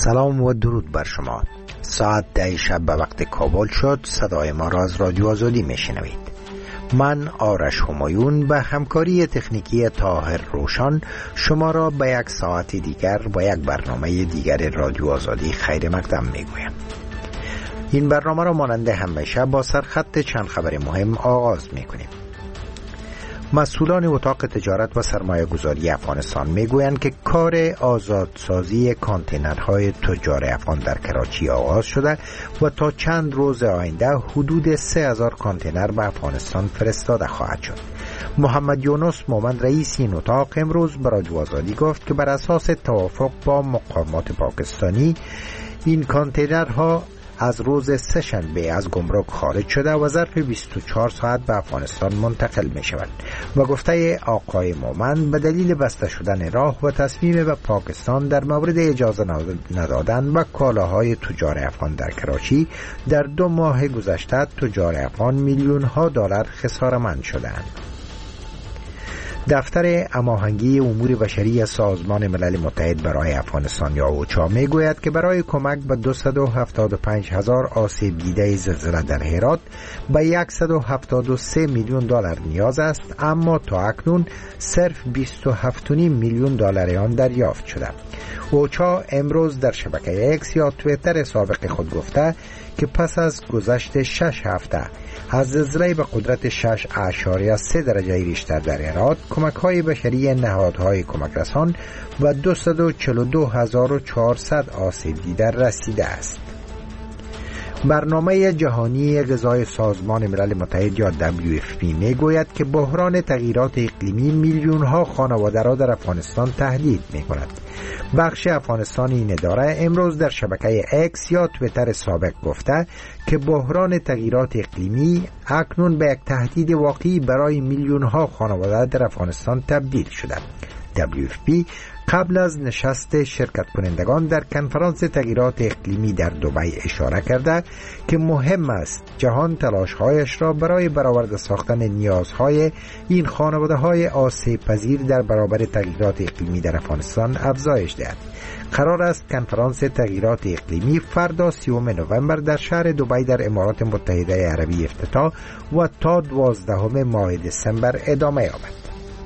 سلام و درود بر شما. ساعت 10 شب به وقت کابل شد. صدای ما را از رادیو آزادی میشنوید. من آرش همایون به همکاری تکنیکی طاهر روشن شما را به یک ساعت دیگر با یک برنامه دیگر رادیو آزادی خیر مقدم میگویم. این برنامه را مانند همیشه با سرخط چند خبر مهم آغاز میکنیم. مسئولان اتاق تجارت و سرمایه گذاری افغانستان میگویند که کار آزادسازی کانتینرهای تجار افغان در کراچی آغاز شده و تا چند روز آینده حدود 3000 کانتینر به افغانستان فرستاده خواهد شد. محمد یونس مومند رئیس این اتاق امروز به رادیو آزادی گفت که بر اساس توافق با مقامات پاکستانی این کانتینرها از روز سه‌شنبه از گمرک خارج شده و ظرف 24 ساعت به افغانستان منتقل می شود و گفته آقای مومند به دلیل بسته شدن راه و تصمیم به پاکستان در مورد اجازه ندادن و کالاهای تجار افغان در کراچی در 2 ماه گذشته تجار افغان میلیون ها دلار خساره‌مند شدند. دفتر هماهنگی امور بشری سازمان ملل متحد برای افغانستان یا اوچا میگوید که برای کمک به 275,000 آسیب دیده زلزله در هرات به 173 میلیون دلار نیاز است، اما تا اکنون صرف 27.5 میلیون دلار آن دریافت شده. اوچا امروز در شبکه اکس یا توییتر سابق خود گفته که پس از گذشت 6 هفته از زلزله به قدرت 6.3 درجه ریشتر در هرات کمک‌های بشری نهادهای کمک رسان و 242,400 آسیب دیده رسیده است. برنامه جهانی غذای سازمان ملل متحد یا WFP میگوید که بحران تغییرات اقلیمی میلیون‌ها خانواده را در افغانستان تهدید می‌کند. بخش افغانستان این اداره امروز در شبکه اکس یا توییتر سابق گفته که بحران تغییرات اقلیمی اکنون به یک تهدید واقعی برای میلیون‌ها خانواده در افغانستان تبدیل شده. WFP قبل از نشست شرکت کنندگان در کنفرانس تغییرات اقلیمی در دبی اشاره کرده که مهم است جهان تلاش‌هایش را برای برآورده ساختن نیازهای این خانواده‌های آسیب پذیر در برابر تغییرات اقلیمی در افغانستان افزایش دهد. قرار است کنفرانس تغییرات اقلیمی فردا 30 نوامبر در شهر دبی در امارات متحده عربی افتتاح و تا 12 ماه دسامبر ادامه یابد.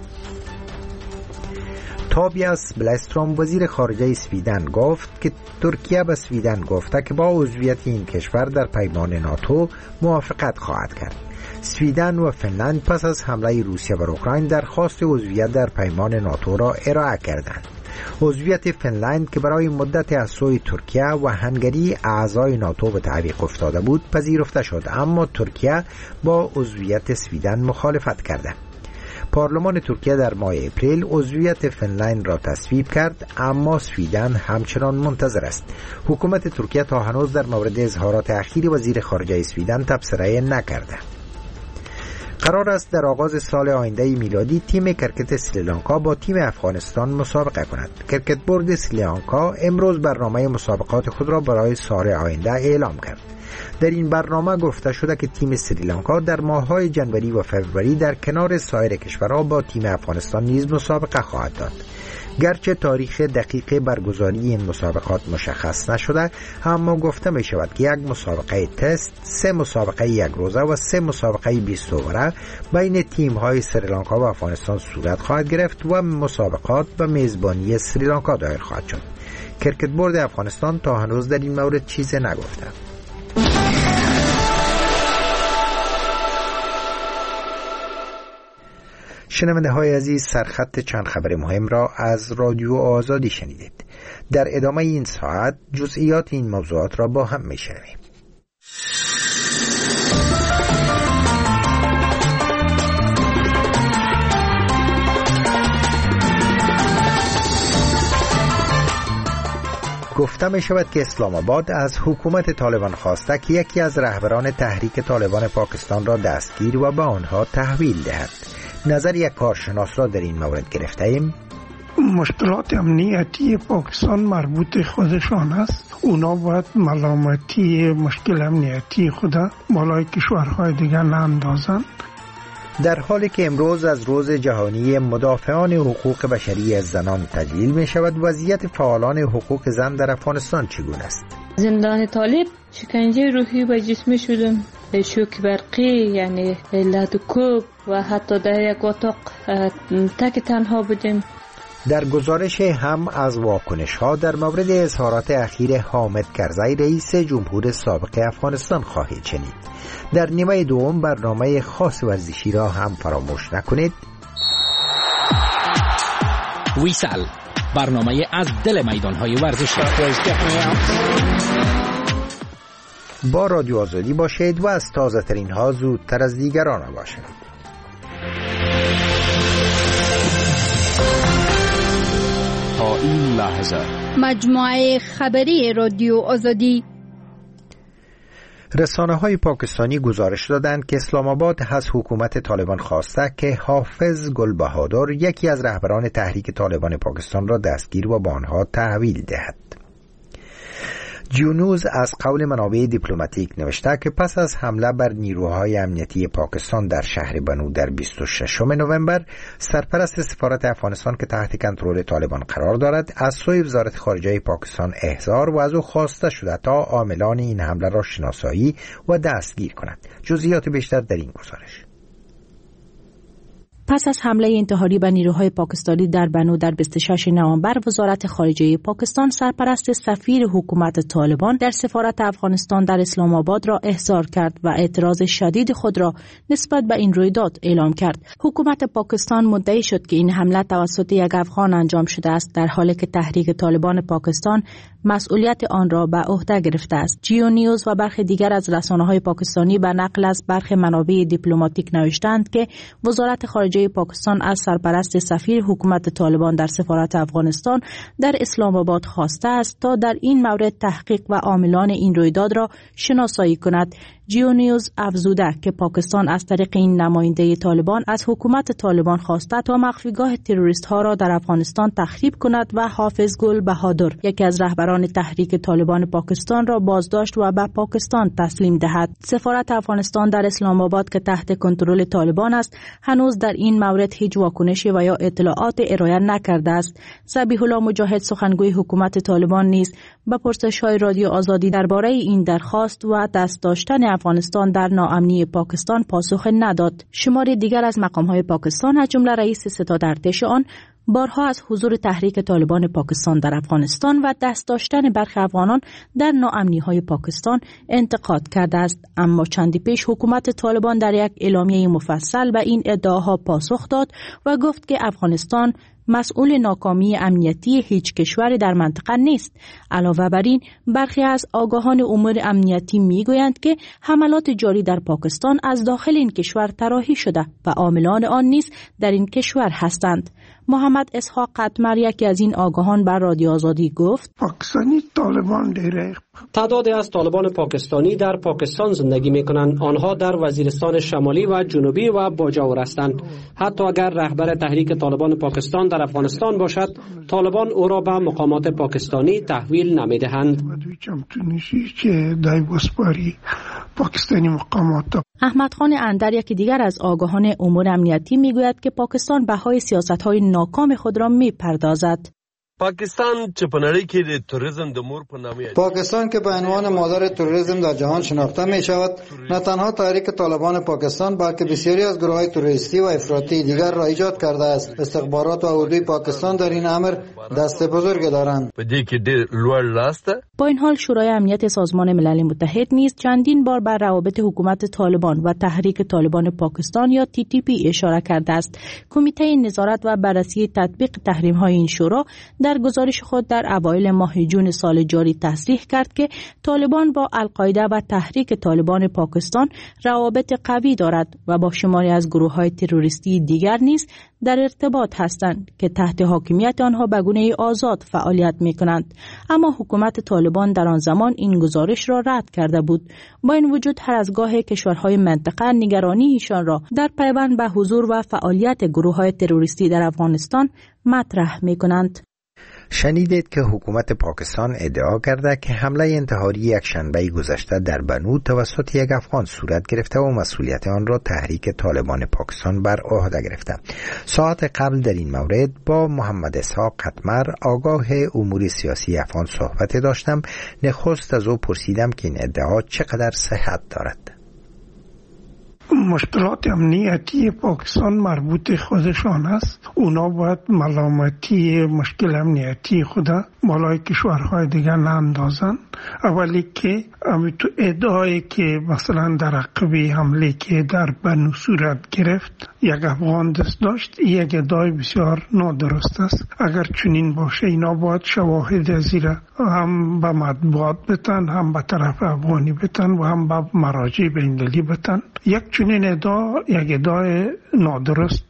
تابیاس بلستروم وزیر خارجه سویدن گفت که ترکیه به سویدن گفته که با عضویت این کشور در پیمان ناتو موافقت خواهد کرد. سویدن و فنلند پس از حمله روسیه بر اوکراین درخواست عضویت در پیمان ناتو را ارائه کردند. عضویت فنلند که برای مدت از سوی ترکیه و هنگری اعضای ناتو به تعویق افتاده بود پذیرفته شد، اما ترکیه با عضویت سویدن مخالفت کرده. پارلمان ترکیه در ماه اپریل عضویت فنلند را تصویب کرد، اما سویدن همچنان منتظر است. حکومت ترکیه تا هنوز در مورد اظهارات اخیر وزیر خارجه سویدن تبصره نکرده. قرار است در آغاز سال آینده میلادی تیم کرکت سریلانکا با تیم افغانستان مسابقه کند. کرکت بورد سریلانکا امروز برنامه مسابقات خود را برای سال آینده اعلام کرد. در این برنامه گفته شده که تیم سریلانکا در ماه‌های جنوری و فوریه در کنار سایر کشورها با تیم افغانستان نیز مسابقه خواهد داد. گرچه تاریخ دقیق برگزاری این مسابقات مشخص نشده، اما گفته می شود که 1 مسابقه تست، 3 مسابقه 1 روزه و 3 مسابقه 20 اووره بین تیم‌های سریلانکا و افغانستان صورت خواهد گرفت و مسابقات به میزبانی سریلانکا دایر خواهد شد. کرکت بورد افغانستان تا هنوز در این مورد چیزی نگفته. شنونده های عزیز، سرخط چند خبر مهم را از رادیو آزادی شنیدید. در ادامه این ساعت جزئیات این موضوعات را با هم میشنویم. گفته می شود که اسلام آباد از حکومت طالبان خواسته که یکی از رهبران تحریک طالبان پاکستان را دستگیر و به آنها تحویل دهد. نظر یک کارشناس را در این مورد گرفته ایم. مشکلات امنیتی پاکستان مربوط خودشان است. اونا باید ملامتی مشکل امنیتی خود بالای کشورهای دیگر ناندازند. در حالی که امروز از روز جهانی مدافعان حقوق بشری از زنان تجلیل می شود، وضعیت فعالان حقوق زن در افغانستان چگونه است؟ زندان طالب شکنجه روحی و جسمی شدم، شوک برقی، یعنی لدوکوب و حتی در یک اتاق تک تنها بودیم. در گزارش هم از واکنش ها در مورد اظهارات اخیر حامد کرزی رئیس جمهور سابق افغانستان خواهید شنید. در نیمه دوم برنامه خاص ورزشی را هم فراموش نکنید. ویسل، برنامه از دل میدان‌های ورزشی. با رادیو آزادی باشید و از تازه ترین ها زودتر از دیگران باشید. تا این لحظه مجموعه خبری رادیو آزادی. رسانه‌های پاکستانی گزارش دادند که اسلام آباد از حکومت طالبان خواسته که حافظ گل بهادر، یکی از رهبران تحریک طالبان پاکستان، را دستگیر و به آنها تحویل دهد. جیونیوز از قول منابع دیپلماتیک نوشته که پس از حمله بر نیروهای امنیتی پاکستان در شهر بنو در 26 نوامبر، سرپرست سفارت افغانستان که تحت کنترل طالبان قرار دارد از سوی وزارت خارجه پاکستان احضار و از او خواسته شده تا عاملان این حمله را شناسایی و دستگیر کند. جزئیات بیشتر در این گزارش. پس از حمله انتحاری به نیروهای پاکستانی در بنو در 26 نوامبر، وزارت خارجه پاکستان سرپرست سفیر حکومت طالبان در سفارت افغانستان در اسلام آباد را احضار کرد و اعتراض شدید خود را نسبت به این رویداد اعلام کرد. حکومت پاکستان مدعی شد که این حمله توسط یک افغان انجام شده است، در حالی که تحریک طالبان پاکستان مسئولیت آن را به عهده گرفته است. جیونیوز و برخی دیگر از رسانه‌های پاکستانی به نقل از برخی منابع دیپلماتیک نوشتند که وزارت خارجه پاکستان از سرپرست سفیر حکومت طالبان در سفارت افغانستان در اسلام آباد خواسته است تا در این مورد تحقیق و عاملان این رویداد را شناسایی کند. جیونیوز افزوده که پاکستان از طریق این نماینده طالبان از حکومت طالبان خواسته تا مخفیگاه تروریست ها را در افغانستان تخریب کند و حافظ گل بهادر، یکی از رهبران تحریک طالبان پاکستان، را بازداشت و به پاکستان تسلیم دهد. سفارت افغانستان در اسلام آباد که تحت کنترل طالبان است، هنوز در این مورد هیچ واکنشی و یا اطلاعات ارائه نکرده است. ذبیح الله مجاهد، سخنگوی حکومت طالبان، نیز به پرسش‌های رادیو آزادی درباره این درخواست و دست داشتن افغانستان در ناامنی پاکستان پاسخ نداد. شماری دیگر از مقام‌های پاکستان از جمله رئیس ستاد ارتش آن بارها از حضور تحریک طالبان پاکستان در افغانستان و دست داشتن برخی افغانان در ناامنی‌های پاکستان انتقاد کرده است. اما چندی پیش حکومت طالبان در یک اعلامیه مفصل به این ادعاها پاسخ داد و گفت که افغانستان مسئول ناکامی امنیتی هیچ کشوری در منطقه نیست. علاوه بر این، برخی از آگاهان امور امنیتی میگویند که حملات جاری در پاکستان از داخل این کشور طراحی شده و عاملان آن نیز در این کشور هستند. محمد اسحاق قطمر، یکی از این آگاهان، بر رادیو آزادی گفت: پاکستانی طالبان تعدادی از طالبان پاکستانی در پاکستان زندگی میکنند. آنها در وزیرستان شمالی و جنوبی و باجاور هستند. حتی اگر رهبر تحریک طالبان پاکستان در افغانستان باشد، طالبان او را به مقامات پاکستانی تحویل نمیدهند. احمد خان اندر، یکی دیگر از آگاهان امور امنیتی، میگوید که پاکستان بهای سیاست‌های ناکام خود را میپردازد. پاکستان چې په نړۍ کې د توریسم د مور په نامه پاکستان که به عنوان مادر توریسم در جهان شناخته می شود، نه تنها تحریک طالبان پاکستان بلکه بسیاری از گروه‌های توریستی و افراطی دیگر را ایجاد کرده است. استخبارات و اردوی پاکستان در این امر دست بزرگ دارند. په دې کې ډېر لوړ لاس ده. با این حال شورای امنیت سازمان ملل متحد نیز چندین بار بر روابط حکومت طالبان و تحریک طالبان پاکستان یا TTP اشاره کرده است. کمیته نظارت و بررسی تطبیق تحریم‌های این شورا در گزارش خود در اوایل ماه جون سال جاری تصریح کرد که طالبان با القاعده و تحریک طالبان پاکستان روابط قوی دارد و با شماری از گروه‌های تروریستی دیگر نیز در ارتباط هستند که تحت حاکمیت آنها به گونه آزاد فعالیت می‌کنند. اما حکومت طالبان در آن زمان این گزارش را رد کرده بود. با این وجود هر از گاه کشورهای منطقه نگرانی ایشان را در پیوند به حضور و فعالیت گروه‌های تروریستی در افغانستان مطرح می‌کنند. شنیدید که حکومت پاکستان ادعا کرده که حمله انتحاری یک شنبه گذشته در بنو توسط یک افغان صورت گرفته و مسئولیت آن را تحریک طالبان پاکستان بر عهده گرفته. ساعت قبل در این مورد با محمد اسحاق قطمر آگاه امور سیاسی افغان صحبت داشتم. نخست از او پرسیدم که این ادعا چقدر صحت دارد. مشکلات امنیتی پاکستان مربوط خودشان است. اونا باید ملامتی مشکل امنیتی خدا بالای کشورهای دیگر ناندازن. اولی که تو ادعایی که مثلا در عقب حمله که در بنو صورت گرفت یک افغان دست داشت، یک ادعای بسیار نادرست است. اگر چنین باشه اینا باید شواهد زیرا هم به مطبوعات بتن، هم به طرف افغانی بتن و هم به مراجع بین‌المللی بتن. یک چنین ادعا یک ادعای نادرست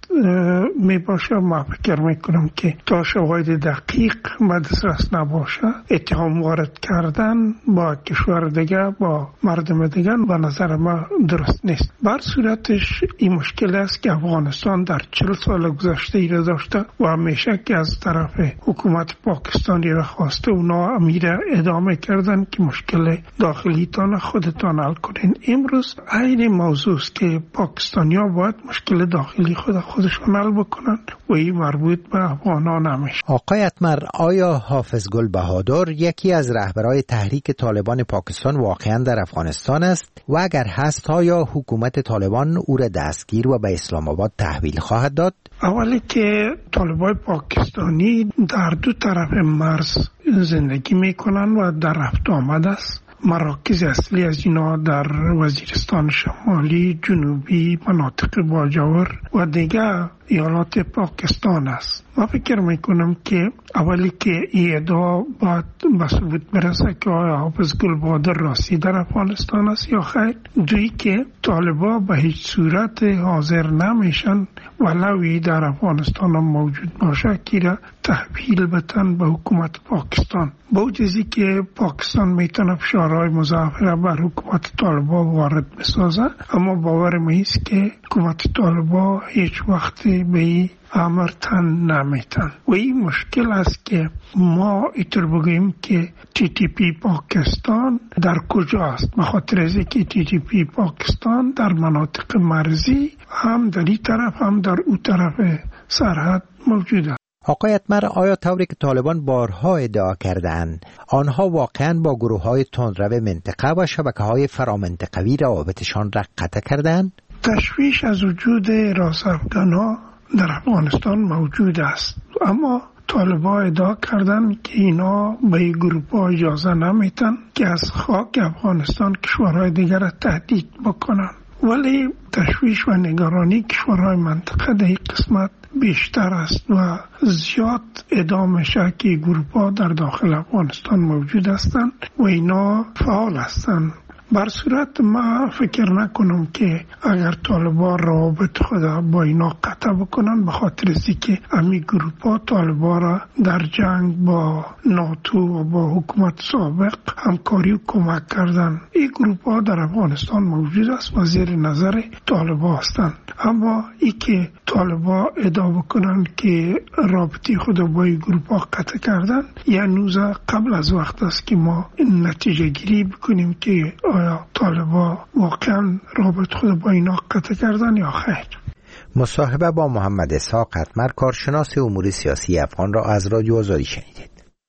می باشه. ما فکر میکنم که تا شواهد دقیق به دسترس نباشه اتهام وارد کردن با کشور دیگه با مردم دیگه به نظر ما درست نیست. بر صورتش این مشکل است که افغانستان در 40 سال گذشته ای را داشته و همیشه که از طرف حکومت پاکستانی را خواسته اونا امیره ادامه کردن که مشکل داخلیتان خودتان حل کنین. امروز این موضوع است که پاکستانیا باید مشکل داخلی خودشون حل بکنن و این مربوط به افغانان همیشه. آقای اتمر، آیا حافظ گل بهادر یکی از رهبرای تحریک طالبان پاکستان واقعا در افغانستان است و اگر هست آیا حکومت طالبان او را دستگیر و به اسلام آباد تحویل خواهد داد؟ اولی که طالبان پاکستانی در دو طرف مرز زندگی میکنن و در رفت آمد است. مراکز اصلی از اینا در وزیرستان شمالی، جنوبی، مناطق باجاور و دیگر ایالات پاکستان است. من فکر میکنم که اولی که این ادعا باید به ثبوت برسه که آیا حافظ گل بهادر راستی در افغانستان است یا خیر. دویی که طالبا به هیچ صورت حاضر نمیشن ولوی در افغانستان هم موجود باشه که را تحویل بتن به حکومت پاکستان. با وجودی که پاکستان میتونه فشارهای مضاعفه بر حکومت طالبا وارد بسازه، اما باورم است که حکومت طالبا هیچ وقت به این امر تن نمیتن و این مشکل است که ما اینطور بگیم که TTP پاکستان در کجا است. به خاطر از اینکه TTP پاکستان در مناطق مرزی هم در این طرف هم در اون طرف سرحد موجود است. آقای اتمر، آیا طوری که طالبان بارها ادعا کردند آنها واقعا با گروه‌های تندرو منطقه و شبکه‌های فرامنطقوی روابطشان را قطع کردند؟ تشویش از وجود راس‌افغان‌ها در افغانستان موجود است، اما طالبان ادعا کردن که اینا به این گروه‌ها اجازه نمیتن که از خاک افغانستان کشورهای دیگر را تهدید بکنن. ولی تشویش و نگرانی کشورهای منطقه در این قسمت بیشتر است و زیاد ادامه شد که گروه‌ها در داخل افغانستان موجود هستند و اینا فعال هستند. بر صورت ما فکر نکنم که اگر طالبان روابط خدا با اینا قطع بکنن، به خاطر ازی که امی گروپا طالبان را در جنگ با ناتو و با حکومت سابق همکاری و کمک کردن. این گروپا در افغانستان موجود است و زیر نظر طالبان هستند. اما ای که طالبان ادعا بکنن که رابطی خود با این گروپا قطع کردن، یعنی قبل از وقت است که ما نتیجه گیری بکنیم که آیا طالبان واقعا رابط خود با اینا قطع کردن یا خیر. مصاحبه با محمد اسحاق قطمر، کارشناس امور سیاسی افغان را از رادیو آزادی شنیدید.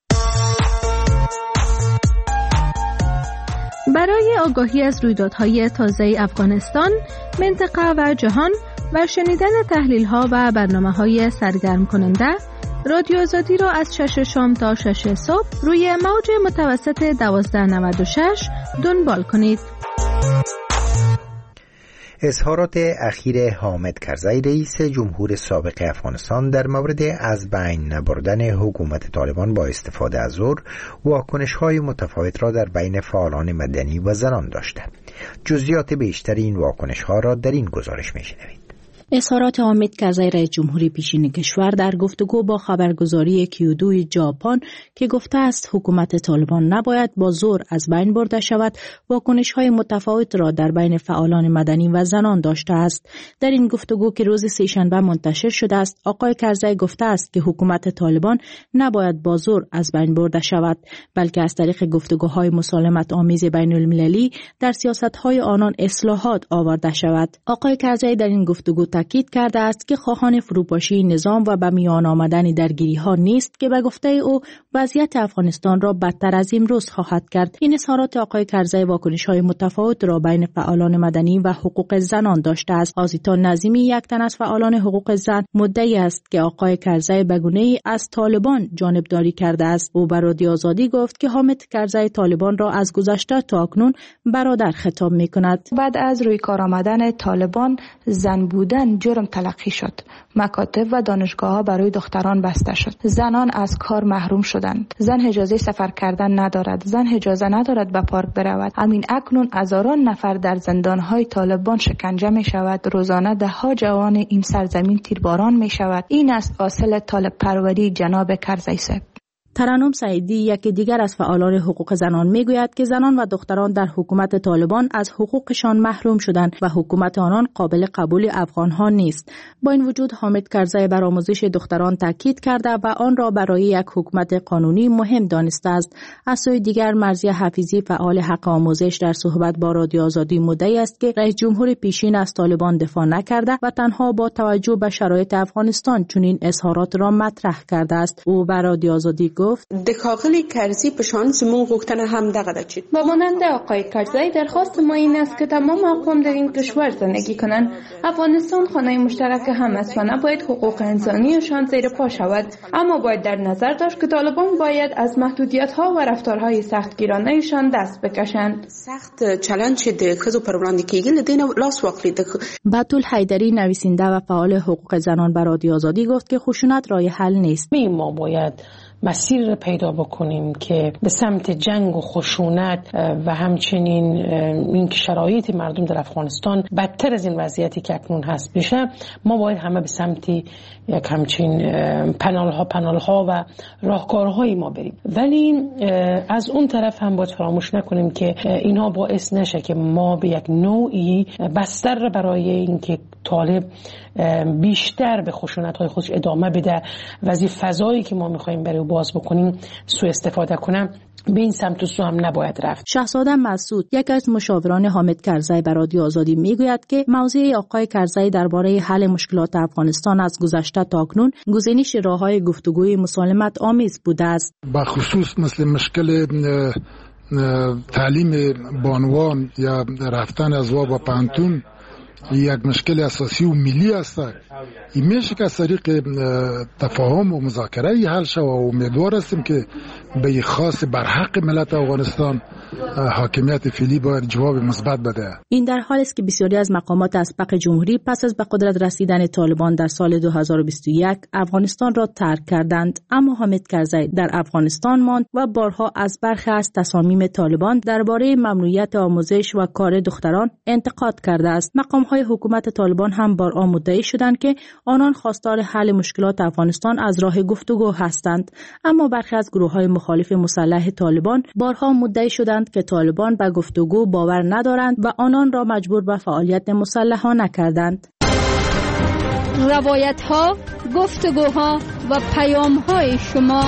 برای آگاهی از رویدادهای تازه افغانستان، منطقه و جهان و شنیدن تحلیل‌ها و برنامه‌های سرگرم کننده، رادیو آزادی را از 6 شام تا 6 صبح روی موج متوسط 1296 دنبال کنید. اظهارات اخیر حامد کرزی رئیس جمهور سابق افغانستان در مورد از بین نبردن حکومت طالبان با استفاده از زور واکنش‌های متفاوت را در بین فعالان مدنی و زنان داشته. جزئیات بیشتر این واکنش‌ها را در این گزارش می‌شنوید. اظهارات حامد کرزی رئیس جمهوری پیشین کشور در گفتگو با خبرگزاری کیودو ژاپن که گفته است حکومت طالبان نباید با زور از بین برده شود، واکنش‌های متفاوت را در بین فعالان مدنی و زنان داشته است. در این گفتگو که روز سه‌شنبه منتشر شده است، آقای کرزی گفته است که حکومت طالبان نباید با زور از بین برده شود، بلکه از طریق گفتگوهای مسالمت آمیز بین المللی در سیاست‌های آنان اصلاحات آورده شود. آقای کرزی در این گفتگو تاکید کرده است که خواهان فروپاشی نظام و به میان آمدن درگیری‌ها نیست که به گفته او وضعیت افغانستان را بدتر از امروز خواهد کرد. این اظهارات آقای کرزی واکنش‌های متفاوت را بین فعالان مدنی و حقوق زنان داشته است. آزیتا نظیمی، یک تن از فعالان حقوق زن، مدعی است که آقای کرزی به گونه‌ای از طالبان جانبداری کرده است. او به رادیو آزادی گفت که حامد کرزی طالبان را از گذشته تا اکنون برادر خطاب می‌کند. بعد از روی کار آمدن طالبان زن بودن جرم تلقی شد. مکاتب و دانشگاه‌ها برای دختران بسته شد. زنان از کار محروم شدند. زن اجازه سفر کردن ندارد. زن اجازه ندارد به پارک برود. همین اکنون هزاران نفر در زندان‌های طالبان شکنجه می‌شود. روزانه ده‌ها جوان این سرزمین تیرباران می‌شود. این است حاصل طالب پروری جناب کرزی صاحب. ترنم سعیدی، یکی دیگر از فعالان حقوق زنان، میگوید که زنان و دختران در حکومت طالبان از حقوقشان محروم شدند و حکومت آنان قابل قبول افغان‌ها نیست. با این وجود حامد کرزی بر آموزش دختران تاکید کرده و آن را برای یک حکومت قانونی مهم دانسته است. از سوی دیگر مرضیه حفیظی، فعال حق آموزش، در صحبت با رادیو آزادی مدعی است که رئیس جمهور پیشین از طالبان دفاع نکرده و تنها با توجه به شرایط افغانستان چنین اظهارات را مطرح کرده است. او بر رادیو آزادی گفت د ښاغلي کرزي په شان زموږ غوښتنه هم دغه ده چې با مانند آقای کرزی درخواست ما این است که تمام اقوام در این کشور زندگی کنند. افغانستان خانه مشترک هم است و نباید حقوق انسانیشان زیر پا شود، اما باید در نظر داشت که طالبان باید از محدودیت‌ها و رفتارهای سختگیرانه‌شان دست بکشند. سخت چلند چې د ښځو پر وړاندې کېږي له دې نه لاس واخلي. بتول حیدری، نویسنده و فعال حقوق زنان، بر رادیو آزادی گفت که خشونت راه حل نیست. ما باید مسیر پیدا بکنیم که به سمت جنگ و خشونت و همچنین اینکه شرایط مردم در افغانستان بدتر از این وضعیتی که اکنون هست بشه. ما باید همه به سمت یک همچین پنالها و راهکارهای ما بریم، ولی از اون طرف هم باید فراموش نکنیم که اینها باعث نشه که ما به یک نوعی بستر برای اینکه طالب بیشتر به خشونت‌های خودش ادامه بده و از این فضایی که ما می‌خوایم برای باز بکنیم سوء استفاده کنه، به این سمت و سو هم نباید رفت. شهزاده مسعود، یکی از مشاوران حامد کرزی، بر رادیو آزادی میگوید که موضوع آقای کرزی درباره حل مشکلات افغانستان از گذشته تا اکنون گزینش راه‌های گفتگوی مسالمت آمیز بوده است. به خصوص مثل مشکل تعلیم بانوان یا رفتن از وا به پانتون یک مشکل اساسی و ملی است. این میشه که از طریق تفاهم و مذاکره حل شود و امیدوار هستیم که به خاص بر حق ملت افغانستان حاکمیت فعلی باید جواب مثبت بده. این در حالی است که بسیاری از مقامات اسبق جمهوری پس از به قدرت رسیدن طالبان در سال 2021 افغانستان را ترک کردند، اما حامد کرزی در افغانستان ماند و بارها از برخی از تصامیم طالبان درباره ممنوعیت آموزش و کار دختران انتقاد کرده است. مقام‌های حکومت طالبان هم بارها مدعی شدند که آنان خواستار حل مشکلات افغانستان از راه گفتگو هستند، اما برخی از گروه‌های مخالف مسلح طالبان بارها مدعی شدند که طالبان به گفتگو باور ندارند و آنان را مجبور به فعالیت مسلحانه کردند. روایت‌ها، گفتگوها و پیام‌های شما.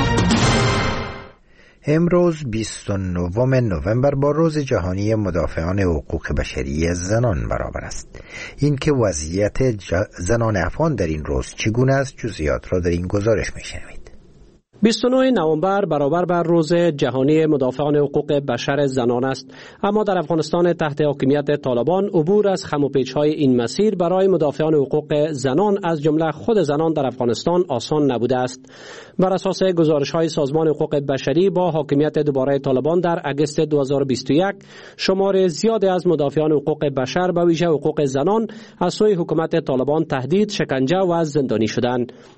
امروز 29 نوامبر با روز جهانی مدافعان حقوق بشری زنان برابر است. این که وضعیت زنان افغان در این روز چگونه است، جزئیات را در این گزارش می‌شنوید. 29 نوامبر برابر بر روز جهانی مدافعان حقوق بشر زنان است، اما در افغانستان تحت حاکمیت طالبان عبور از خم و پیچ‌های این مسیر برای مدافعان حقوق زنان از جمله خود زنان در افغانستان آسان نبوده است. بر اساس گزارش‌های سازمان حقوق بشری، با حاکمیت دوباره طالبان در اگست 2021 شمار زیادی از مدافعان حقوق بشر به ویژه حقوق زنان از سوی حکومت طالبان تهدید، شکنجه و زندانی شدند.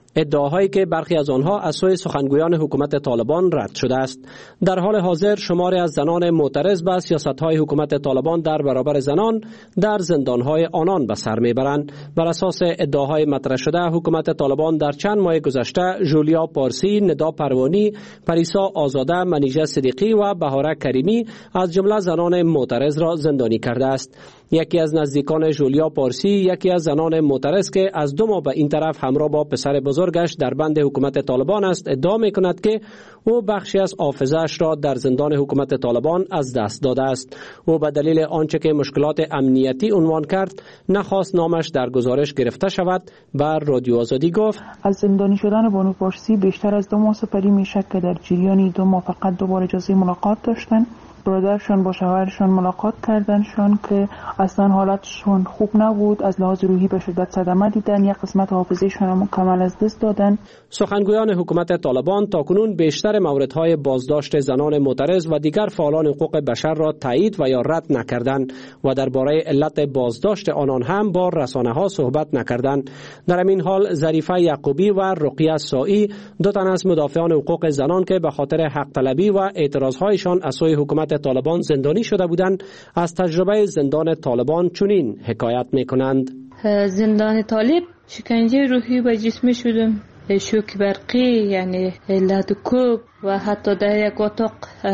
ادعاهایی که برخی از آنها از سوی سخنگویان حکومت طالبان رد شده است. در حال حاضر شماری از زنان معترض به سیاست‌های حکومت طالبان در برابر زنان در زندان‌های آنان به سر می‌برند. بر اساس ادعاهای مطرح شده، حکومت طالبان در چند ماه گذشته ژولیا پارسی، ندا پروانی، پریسا آزاده، منیژه صدیقی و بهاره کریمی از جمله زنان معترض را زندانی کرده است. یکی از نزدیکان ژولیا پارسی، یکی از زنان معترض که از 2 ماه به این طرف همراه با پسر بزرگش در بند حکومت طالبان است، ادعا می‌کند که او بخشی از حافظه‌اش را در زندان حکومت طالبان از دست داده است. او به دلیل آنچه که مشکلات امنیتی عنوان کرد، نخواست نامش در گزارش گرفته شود. بر رادیو آزادی گفت: از زندانی شدن بانو پارسی بیشتر از 2 ماه سپری میشه که در جریان 2 ماه فقط دوباره اجازه ملاقات داشتن. برادرشان با شوهرشان ملاقات کردنشان که اصلا حالتشون خوب نبود، از لحاظ روحی به شدت صدمه دیدن، یک قسمت حافظه‌شان هم کامل از دست دادن. سخنگویان حکومت طالبان تاکنون بیشتر موردهای بازداشت زنان معترض و دیگر فعالان حقوق بشر را تایید و یا رد نکردند و درباره علت بازداشت آنان هم با رسانه‌ها صحبت نکردند. در همین حال ظریفه یعقوبی و رقیه سائی، 2 تن از مدافعان حقوق زنان که به خاطر حق طلبی و اعتراضهایشان از سوی حکومت طالبان زندانی شده بودند، از تجربه زندان طالبان چنین حکایت می‌کنند: زندان طالب شکنجه روحی و جسمی شدم، شوک برقی، یعنی لدوکوب و حتی در یک اتاق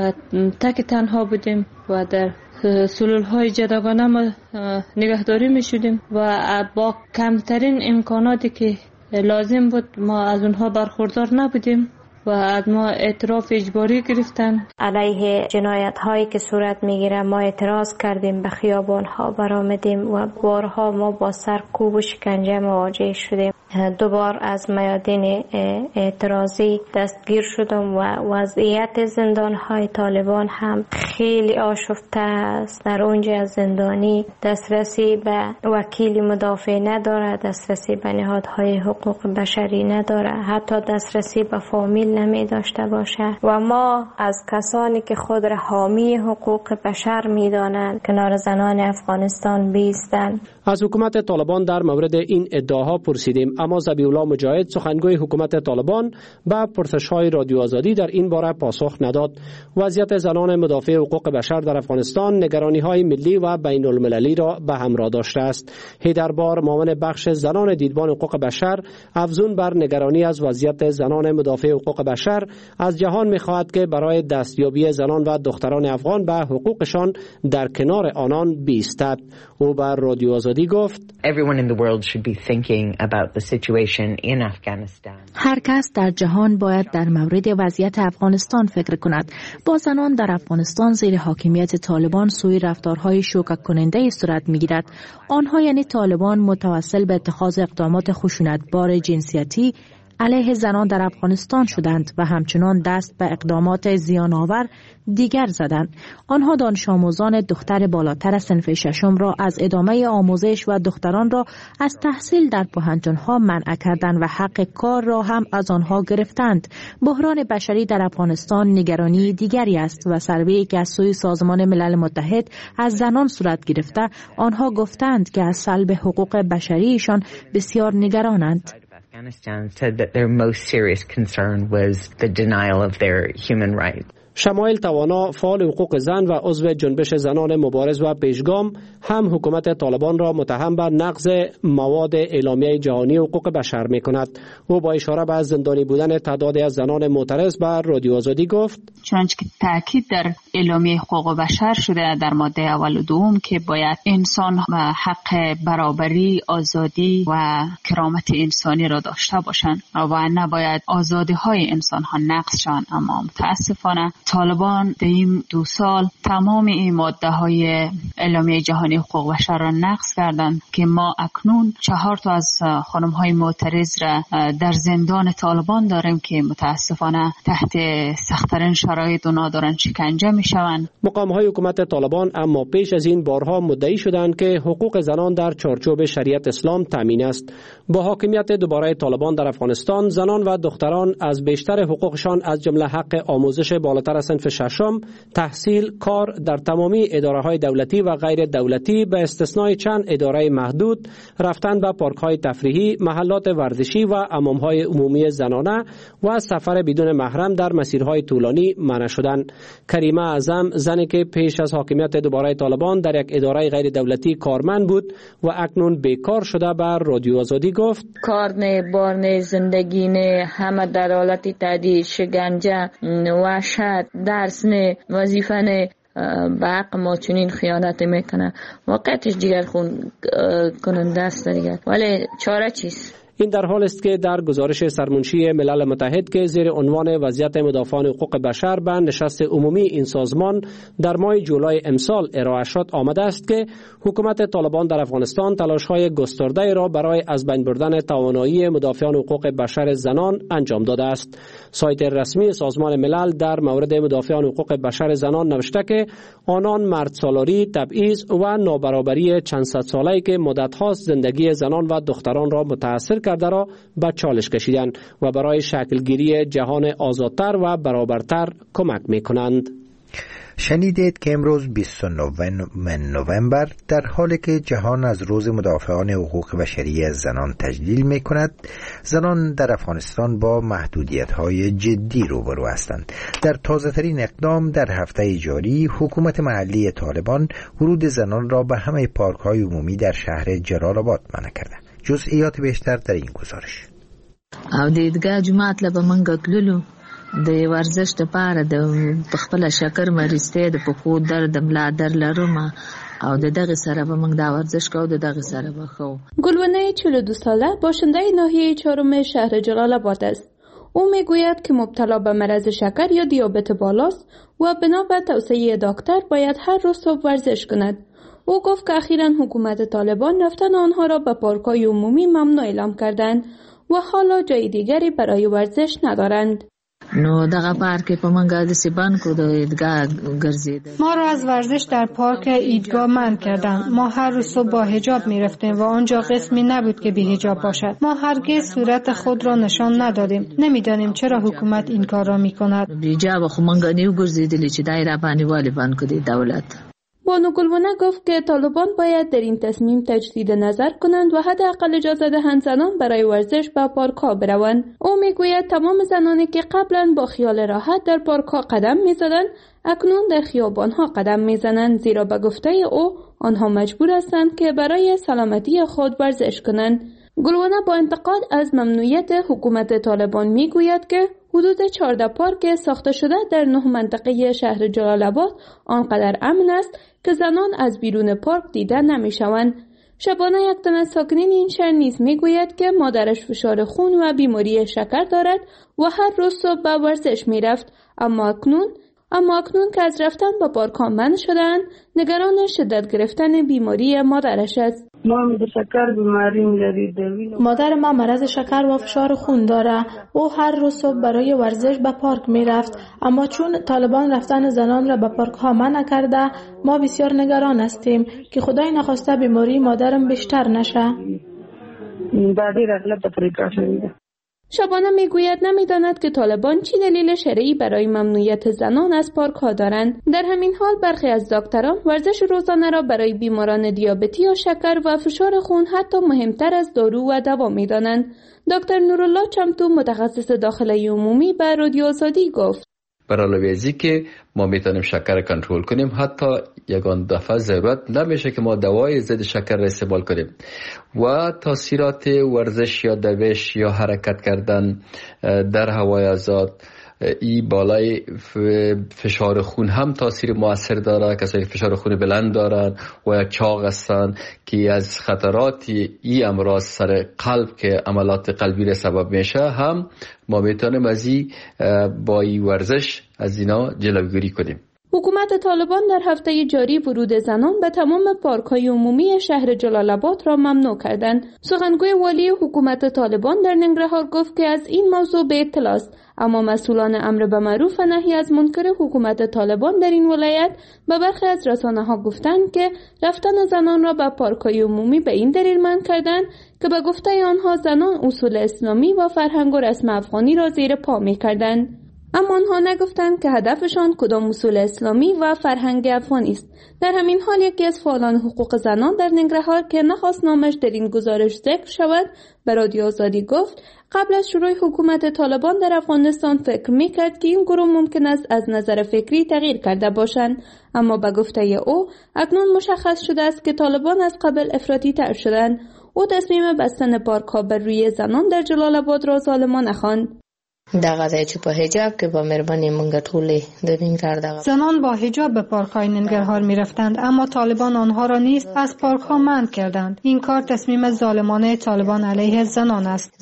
تک تنها بودیم و در سلول‌های جداگانه ما نگهداری می‌شدیم و با کمترین امکاناتی که لازم بود ما از اونها برخوردار نبودیم و از ما اعتراف اجباری گرفتن. علیه جنایت هایی که صورت میگیره ما اعتراض کردیم، به خیابان ها برآمدیم و بارها ما با سرکوب و شکنجه مواجه شدیم. 2 بار از میادین اعتراضی دستگیر شدم و وضعیت زندان های طالبان هم خیلی آشفته است. در اونجا از زندانی دسترسی به وکیل مدافع نداره، دسترسی به نهادهای حقوق بشری نداره، حتی دسترسی به فامیل نمی داشته باشه و ما از کسانی که خود را حامی حقوق بشر می دانند کنار زنان افغانستان بیستند. از حکومت طالبان در مورد این ادعاها پرسیدیم، اما ذبیح الله مجاهد، سخنگوی حکومت طالبان، به پرسش‌های رادیو آزادی در این باره پاسخ نداد. وضعیت زنان مدافع حقوق بشر در افغانستان نگرانی‌های ملی و بین المللی را به همراه داشته است. هیدربار، معاون بخش زنان دیدبان حقوق بشر، افزون بر نگرانی از وضعیت زنان مدافع حقوق بشر، از جهان می‌خواهد که برای دستیابی زنان و دختران افغان به حقوقشان در کنار آنان بایستد. او بر رادیو آزادی گفت: هر کس در جهان باید در مورد وضعیت افغانستان فکر کند. با زنان در افغانستان زیر حاکمیت طالبان سوی رفتارهای شوکه کننده صورت می‌گیرد. آنها یعنی طالبان متوسل به اتخاذ اقدامات خشونتبار جنسیتی علیه زنان در افغانستان شدند و همچنان دست به اقدامات زیان‌آور دیگر زدند. آنها دانش آموزان دختر بالاتر صنف 6 را از ادامه آموزش و دختران را از تحصیل در پوهنتون‌ها منع کردند و حق کار را هم از آنها گرفتند. بحران بشری در افغانستان نگرانی دیگری است و سروی که از سوی سازمان ملل متحد از زنان صورت گرفته، آنها گفتند که از سلب حقوق بشریشان بسیار نگرانند. Afghanistan said that their most serious concern was the denial of their human rights. شمایل توانا، فعال حقوق زن و عضو جنبش زنان مبارز و پیشگام، هم حکومت طالبان را متهم به نقض مواد اعلامیه جهانی حقوق بشر می‌کند. او با اشاره به زندانی بودن تعدادی از زنان معترض به رادیو آزادی گفت: چنانچه که تاکید در اعلامیه حقوق بشر شده در ماده اول و دوم که باید انسان حق برابری، آزادی و کرامت انسانی را داشته باشند و نباید آزادی‌های انسان‌ها نقض شوند. اما متاسفانه طالبان در این 2 سال تمام این ماده‌های اعلامیه جهانی حقوق بشر را نقض کردند که ما اکنون 4 تا از خانم‌های معترض را در زندان طالبان داریم که متاسفانه تحت سخت‌ترین شرایط اونا دارن شکنجه می‌شوند. مقام‌های حکومت طالبان اما پیش از این بارها مدعی شدند که حقوق زنان در چارچوب شریعت اسلام تامین است. با حاکمیت دوباره طالبان در افغانستان، زنان و دختران از بیشتر حقوقشان از جمله حق آموزش بالاتر بالاخره صنف ششم تحصیل کار در تمامی اداره‌های دولتی و غیر دولتی به استثنای چند اداره محدود، رفتن به پارک‌های تفریحی، محلات ورزشی و حمام‌های عمومی زنانه و سفر بدون محرم در مسیرهای طولانی منع شدند. کریمه اعظم، زنی که پیش از حاکمیت دوباره طالبان در یک اداره غیر دولتی کارمند بود و اکنون بیکار شده، به رادیو آزادی گفت: کار نه، بار نه، زندگی نه، همه در حالت تهدید، شکنجه، وحشت، درس نه، وظیفه نه. به حق ما چنین خیانت میکنه. واقعیتش دیگر خون کننده است دیگر، ولی چاره چیست؟ این در حال است که در گزارش سرمنشی ملل متحد که زیر عنوان وضعیت مدافعان حقوق بشر به نشست عمومی این سازمان در ماه جولای امسال ارائه شد آمده است که حکومت طالبان در افغانستان تلاش‌های گسترده را برای از بین بردن توانایی مدافعان حقوق بشر زنان انجام داده است. سایت رسمی سازمان ملل در مورد مدافعان حقوق بشر زنان نوشته که آنان مردسالاری، تبعیض و نابرابری چند صد ساله‌ای که مدت‌هاست زندگی زنان و دختران را متأثر کرده را به چالش کشیدند و برای شکلگیری جهان آزادتر و برابرتر کمک می‌کنند. شنیدید که امروز 29 نوامبر در حالی که جهان از روز مدافعان حقوق بشری زنان تجلیل می کند، زنان در افغانستان با محدودیت‌های جدی روبرو هستند. در تازه‌ترین اقدام در هفته جاری، حکومت محلی طالبان ورود زنان را به همه پارک‌های عمومی در شهر جلال آباد منع کرده. جزئیات بیشتر در این گزارش. او د عیدګاه جماعت له به منګه تللو د ورزش لپاره د خپل شکر مریضتیا د پښو درد د ملا درد لرم او د دغه سره به موږ دا ورزش کوو، د دغه سره به خو. گلبانه 42 ساله باشنده ناحیه 4 شهر جلال آباد است. او میگوید که مبتلا به مرض شکر یا دیابت بالاست و بنا به توصیه دکتر باید هر روز صبح ورزش کند. او گفت که اخیراً حکومت طالبان رفتن آنها را به پارک‌های عمومی ممنوع اعلام کردند و حالا جای دیگری برای ورزش ندارند. نو دغه پارک په منګه د سیبان کو د عیدګاه ګرځیدل. ما را از ورزش در پارک عیدگاه منع کردند. ما هر روز صبح با حجاب می رفتیم و آنجا قسمی نبود که بی حجاب باشد. ما هرگز صورت خود را نشان ندادیم. نمیدانیم چرا حکومت این کار را می کند. بی حجاب خو منګه نیو ګرځیدل چې دایره باندې والی باندې کو د دولت. بانو گلبانه گفت که طالبان باید در این تصمیم تجدید نظر کنند و حداقل اجازه دهند زنان برای ورزش به پارک‌ها بروند. او میگوید تمام زنانی که قبلا با خیال راحت در پارک‌ها قدم می‌زدند اکنون در خیابان‌ها قدم می‌زنند، زیرا به گفته او آنها مجبور هستند که برای سلامتی خود ورزش کنند. گلبانه با انتقاد از ممنوعیت حکومت طالبان میگوید که حدود 14 پارک ساخته شده در 9 منطقه شهر جلال آباد آنقدر امن است که زنان از بیرون پارک دیده نمیشوند. شبانه یک تن از ساکنین این شهر نیز میگوید که مادرش فشار خون و بیماری شکر دارد و هر روز صبح به ورزش میرفت، اما اکنون که از رفتن به پارک ها منع شدند، نگران شدت گرفتن بیماری مادرش است. مادر ما مرض شکر و فشار خون داره. او هر روز صبح برای ورزش به پارک می رفت، اما چون طالبان رفتن زنان را به پارک ها منع کرده، ما بسیار نگران هستیم که خدای نخواسته بیماری مادرم بیشتر نشه. شبانه میگوید نمیداند که طالبان چی دلیل شرعی برای ممنوعیت زنان از پارک ها دارند. در همین حال برخی از دکتران ورزش روزانه را برای بیماران دیابتی یا شکر و فشار خون حتی مهمتر از دارو و دوا میدانند. دکتر نورالله چمتو، متخصص داخلی عمومی، به رادیو آزادی گفت: برای ازی که ما میتونیم شکر کنترل کنیم، حتی یگان دفعه ضرورت نمیشه که ما دوای ضد شکر را استعمال کنیم و تاثیرات ورزش یا دوش یا حرکت کردن در هوای آزاد، این بالای فشار خون هم تاثیر موثر داره. کسایی که فشار خون بلند دارن و یا چاق هستن که از خطرات این امراض سر قلب که عملات قلبی را سبب میشه هم ما میتونیم از این با این ورزش از اینا جلوگیری کنیم. حکومت طالبان در هفته جاری ورود زنان به تمام پارک‌های عمومی شهر جلال آباد را ممنوع کردند. سخنگوی والی حکومت طالبان در ننگرهار گفت که از این موضوع به اطلاع است، اما مسئولان امر به معروف و نهی از منکر حکومت طالبان در این ولایت به برخی از رسانه‌ها گفتند که رفتن زنان را به پارک‌های عمومی به این دلیل منع کردند که به گفته آنها زنان اصول اسلامی و فرهنگ و رسم افغانی را زیر پا می‌کردند. اما آنها نگفتند که هدفشان کدام اصول اسلامی و فرهنگ افغانی است. در همین حال یکی از فعالان حقوق زنان در ننگرهار که نخواست نامش در این گزارش ذکر شود به رادیو آزادی گفت قبل از شروع حکومت طالبان در افغانستان فکر میکرد که این گروه ممکن است از نظر فکری تغییر کرده باشند، اما به گفته او اکنون مشخص شده است که طالبان از قبل افراطی تر شدند. او تصمیم بستن پارک‌ها بر روی زنان در جلال آباد را ظالمانه خواند. زنان با حجاب به پارک‌های ننگرهار می‌رفتند، اما طالبان آنها را نیز از پارک‌ها منع کردند. این کار تصمیم ظالمانه طالبان علیه زنان است.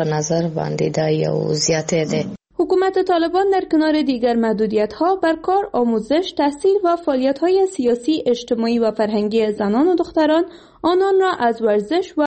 حکومت طالبان در کنار دیگر محدودیت‌ها بر کار، آموزش، تحصیل و فعالیت‌های سیاسی، اجتماعی و فرهنگی زنان و دختران آنان را از ورزش و